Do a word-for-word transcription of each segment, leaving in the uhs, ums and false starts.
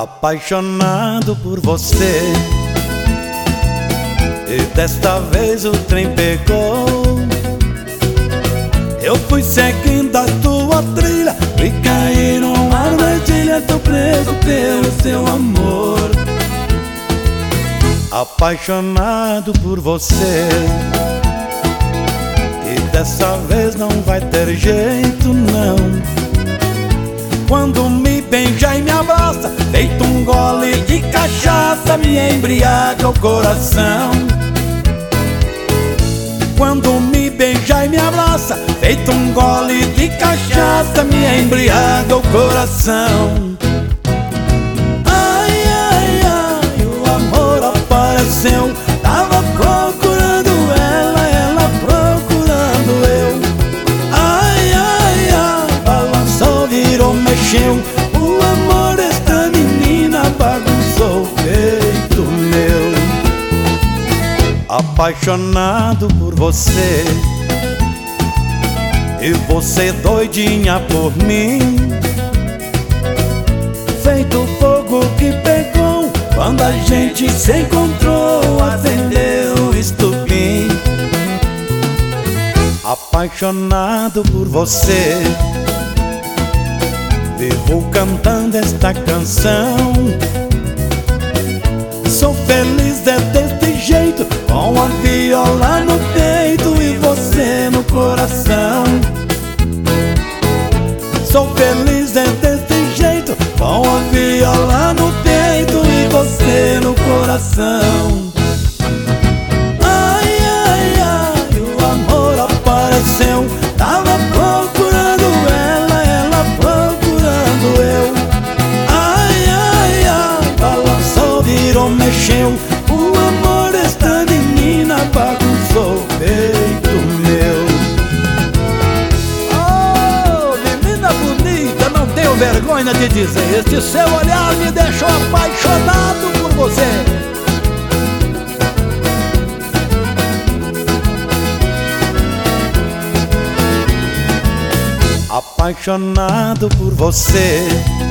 Apaixonado por você, e desta vez o trem pegou. Eu fui seguindo a tua trilha e caí numa armadilha. Tô preso pelo seu amor. Apaixonado por você, e dessa vez não vai ter jeito não. Quando me beija e me abraça, feito um gole de cachaça, me embriaga o coração. Quando me beija e me abraça, feito um gole de cachaça, me embriaga o coração. Ai, ai, ai, o amor apareceu. Tava procurando ela, ela procurando eu. Ai, ai, ai, balançou, virou, mexeu. O amor desta menina bagunçou o peito meu. Apaixonado por você, e você doidinha por mim, feito fogo que pegou quando a gente se encontrou, acendeu o estupim. Apaixonado por você, vivo cantando esta canção. Sou feliz é deste jeito, com a viola no peito e você no coração. Sou feliz é deste jeito, com a viola no peito e você no coração. Ai, ai, ai, o amor apareceu. Tava procurando ela, ela procurando eu. Ai, ai, ai, balançou, virou, mexeu. O amor desta menina bagunçou o peito meu. Oh, menina bonita, não tenho vergonha de dizer, este seu olhar me deixou apaixonado por você. Apaixonado por você,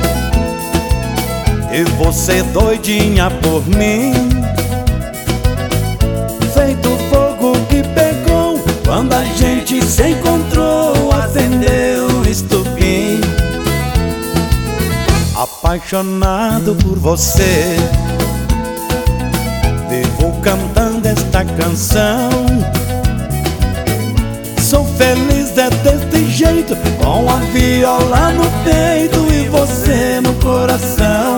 e você doidinha por mim, feito fogo que pegou quando a gente se encontrou, acendeu o estupim. Apaixonado por você, vivo cantando esta canção. Sou feliz é deste jeito, com a viola no peito e você no coração.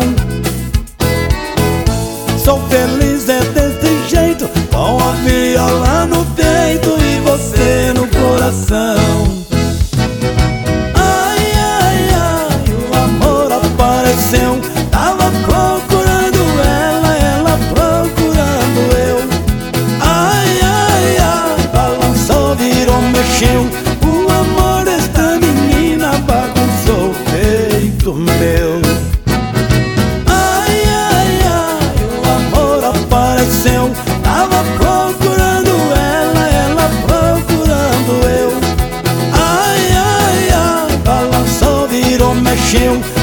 Sou feliz é deste jeito, com a viola no peito e você no coração. Ai, ai, ai, o amor apareceu. Tava procurando ela, ela procurando eu. Ai, ai, ai, balançou, virou, mexeu. O amor desta menina bagunçou o peito meu. Ai, ai, ai, o amor apareceu. Tava procurando ela, ela procurando eu. Ai, ai, ai, balançou, virou, mexeu.